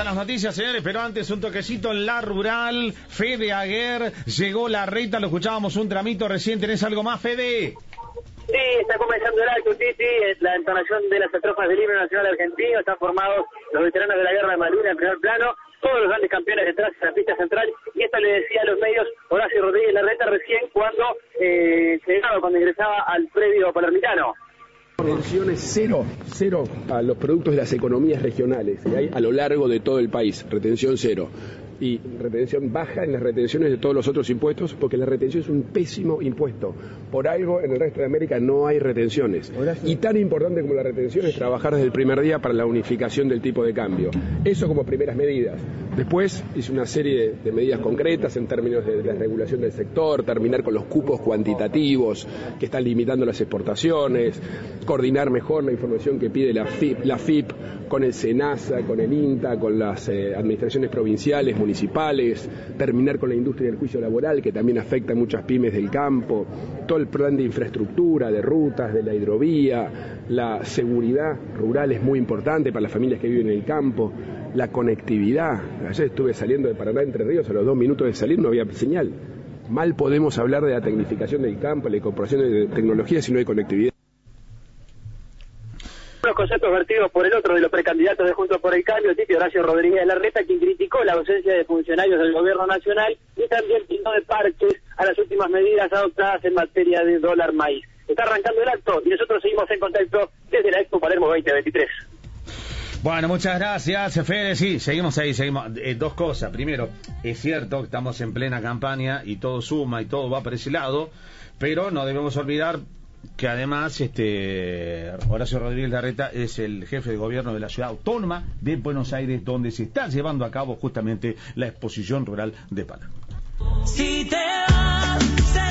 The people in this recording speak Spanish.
las noticias, señores, pero antes un toquecito en la rural. Fede Aguer, llegó la reta, lo escuchábamos un tramito recién. ¿Tenés algo más, Fede? Sí, está comenzando el acto, Titi, es la entonación de las estrofas del himno nacional argentino. Están formados los veteranos de la guerra de Malvinas en primer plano, todos los grandes campeones detrás en la pista central, y esto le decía a los medios Horacio Rodríguez Larreta recién cuando ingresaba al predio palermitano. Retenciones cero a los productos de las economías regionales que hay a lo largo de todo el país, retención cero. Y retención baja en las retenciones de todos los otros impuestos, porque la retención es un pésimo impuesto. Por algo en el resto de América no hay retenciones. Y tan importante como la retención es trabajar desde el primer día para la unificación del tipo de cambio. Eso como primeras medidas. Después hice una serie de medidas concretas en términos de la regulación del sector, terminar con los cupos cuantitativos que están limitando las exportaciones, coordinar mejor la información que pide la FIP con el SENASA, con el INTA, con las administraciones provinciales, municipales, terminar con la industria del juicio laboral, que también afecta a muchas pymes del campo, todo el plan de infraestructura, de rutas, de la hidrovía, la seguridad rural es muy importante para las familias que viven en el campo, la conectividad. Ayer estuve saliendo de Paraná, Entre Ríos, a los 2 minutos de salir no había señal. Mal podemos hablar de la tecnificación del campo, la incorporación de tecnología si no hay conectividad. Los conceptos vertidos por el otro de los precandidatos de Juntos por el Cambio, Titi Horacio Rodríguez Larreta, quien criticó la ausencia de funcionarios del gobierno nacional y también pintó de parches a las últimas medidas adoptadas en materia de dólar maíz. Está arrancando el acto y nosotros seguimos en contacto desde la Expo Palermo 2023. Bueno, muchas gracias, Fede. Sí, seguimos ahí, seguimos. Dos cosas. Primero, es cierto que estamos en plena campaña y todo suma y todo va por ese lado, pero no debemos olvidar que además Horacio Rodríguez Larreta es el jefe de gobierno de la ciudad autónoma de Buenos Aires, donde se está llevando a cabo justamente la exposición rural de Palermo.